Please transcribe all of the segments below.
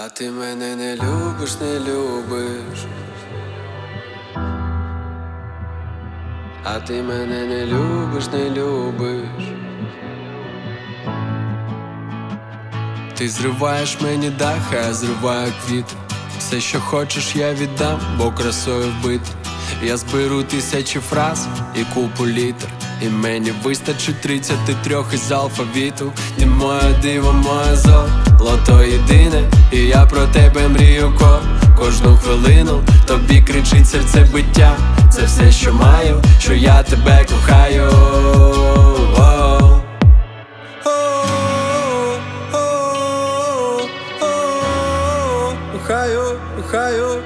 А ти мене не любиш, не любиш. А ти мене не любиш, не любиш. Ти зриваєш мені дах, а я зриваю квіти. Все, що хочеш, я віддам, бо красою вбитий. Я зберу тисячі фраз і купу літер, і мені вистачить 33 із алфавіту. Ти моє диво, моє золото єдине, і я про тебе мрію кожну хвилину. Тобі кричить серцебиття, це все, що маю, що я тебе кохаю. Кохаю, кохаю.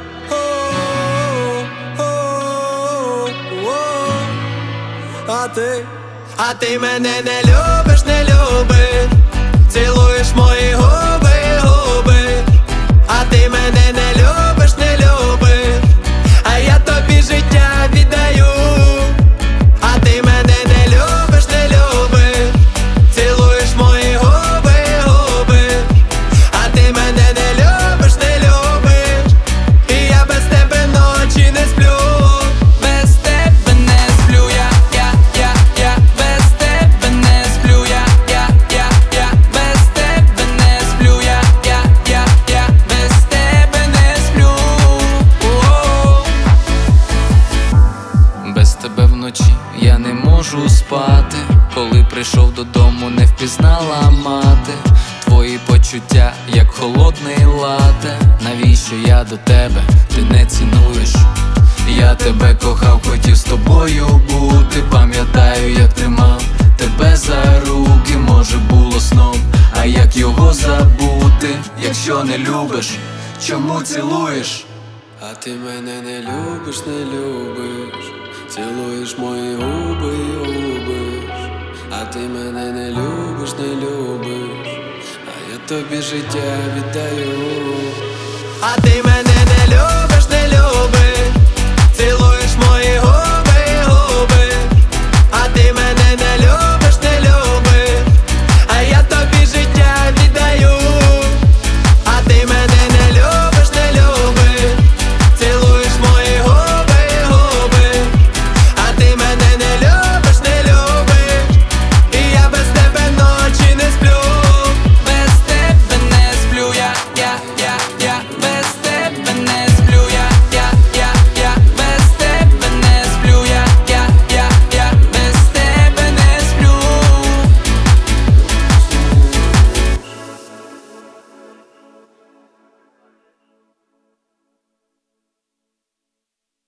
А ти мене не любиш, не любиш. Цілуєш мої губи, губи. А ти мене не любиш, не любиш. А я тобі життя віддаю. А ти мене не любиш, не любиш. Цілуєш мої губи, губи. А ти мене не любиш, не любиш. І я без тебе ночі не сплю. Я не можу спати, коли прийшов додому, не впізнала мати. Твої почуття, як холодний лате. Навіщо я до тебе, ти не цінуєш? Я тебе кохав, хотів з тобою бути. Пам'ятаю, як тримав тебе за руки. Може було сном, а як його забути? Якщо не любиш, чому цілуєш? А ти мене не любиш, не любиш. Цілуєш мої губи, губиш. А ти мене не любиш, не любиш. А я тобі життя віддаю. А ти мене не любиш, не любиш.